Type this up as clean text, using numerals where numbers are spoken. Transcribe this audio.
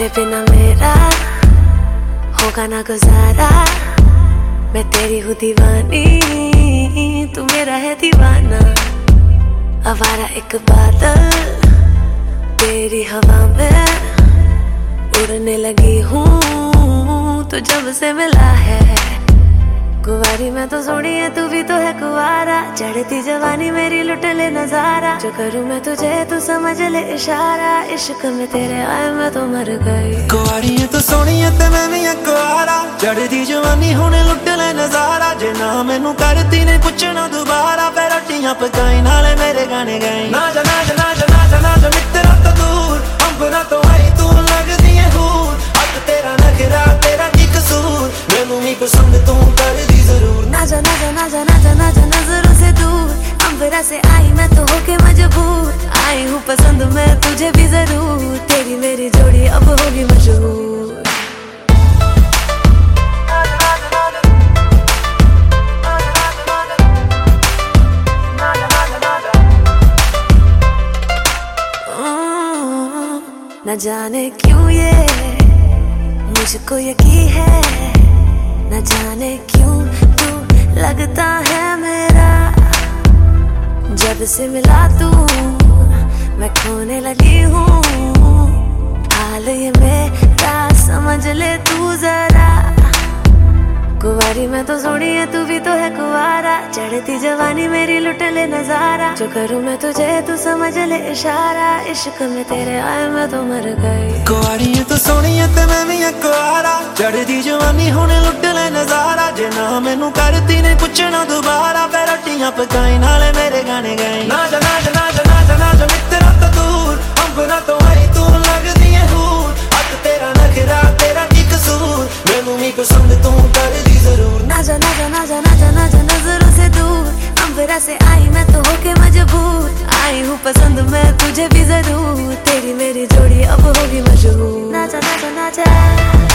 तेरे बिना मेरा होगा ना गुजारा। मैं तेरी हूँ दीवानी, तू मेरा है दीवाना। आवारा एक बादल तेरी हवा में उड़ने लगी हूँ, तो जब से मिला है। कुंवारी मैं तो सोनी है, तू भी तो है कुंवारा। चढ़ती जवानी मेरी लुट ले नजारा। जो करूँ मैं तुझे तू समझ ले इशारा। इश्क में तेरे आए मैं तो मर गई। कुंवारी है तो सोनी है ते मैं भी है कुंवारा। चढ़ती जवानी होने लुट ले नजारा। जे ना मैनू करती नहीं पुछना दोबारा, फिर रोटियां पकाई नाले मेरे गाने गाई। ना जा ना जा ना जा ना जा ना जा मित्रा तो दूर, अंबरा तो आई तू लगदी है हूर। अब तेरा नखरा तेरा की कसूर, मैनू ही पसंद तू कर दी जरूर। ना जा ना जा ना जा ना जा ना जा नजरों से दूर, अंबरा से आई मैं तो होके मजबूर। आई हूँ पसंद मैं तुझे भी जरूर, तेरी मेरी जोड़ी अब होगी मशहूर। न जाने क्यों ये मुझको यकीन है, न जाने क्यों तू लगता है मेरा। जब से मिला तू मैं खोने लगी हूँ, हाल ये मेरा समझ ले तू जरा। कुंवारी मैं तो सोनी है, तू भी तो है कुंवारा। चढ़ती जवानी मेरी लुट ले नजारा। जो करूँ मैं तुझे तू समझ ले इशारा। इश्क में तेरे आए मैं तो मर गई। कुंवारी है तो सोनी है ते मैं भी है कुंवारा। चढ़ती जवानी होने लुट ले नजारा। जे ना मैनू करती नहीं पुछना दोबारा, फिर रोटियां पकाई नाले मेरे गाने गाई। ना जा ना जा ना जा ना जा ना जा मित्रा तो दूर, अंबरा तो आई तू लगदी है हूर। अब तेरा नखरा तेरा की कसूर, मैनू ही पसंद तू कर दी जरूर। ना जा ना जा ना जा ना जा ना जा नजरों से दूर, अंबरा से आई मैं तो होके मजबूर। आई हूँ पसंद मैं तुझे भी जरूर, तेरी मेरी जोड़ी अब होगी मशहूर। ना जा ना जा ना जा।